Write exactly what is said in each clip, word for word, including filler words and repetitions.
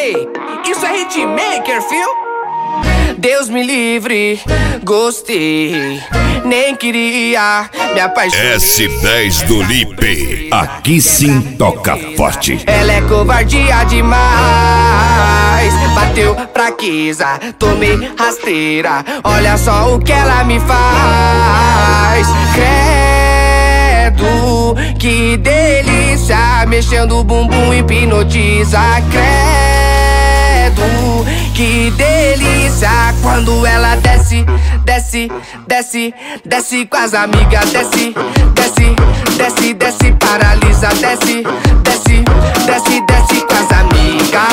Ei, isso é hitmaker, fio? Deus me livre, gostei, nem queria me apaixonar. S dez do Lipe, aqui sim toca forte. Ela é covardia demais, bateu fraqueza, tomei rasteira. Olha só o que ela me faz. Credo, que delícia, mexendo o bumbum hipnotiza. Credo, que delícia, quando ela desce, desce, desce, desce com as amigas. Desce, desce, desce, desce, paralisa. Desce, desce, desce, desce com as amigas.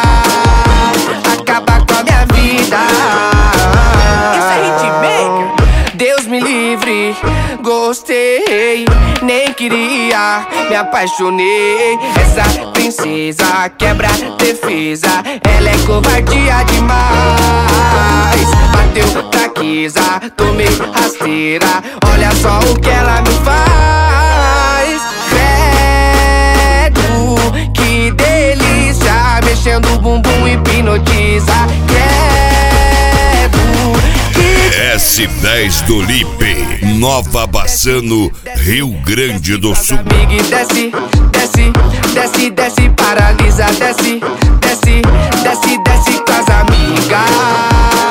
Acaba com a minha vida. Isso é hitmaker. Deus me livre, gostei, nem queria, me apaixonei. Essa princesa quebra defesa, ela é covardia demais. Bateu fraqueza, tomei rasteira. Olha só o que ela me faz. Credo, que delícia, mexendo o bumbum hipnotiza. Credo, que S dez do Lipe, Nova Bassano, Rio Grande do Sul. Big desce, desce, desce, desce, paralisa. Desce, desce, desce, desce com as amigas.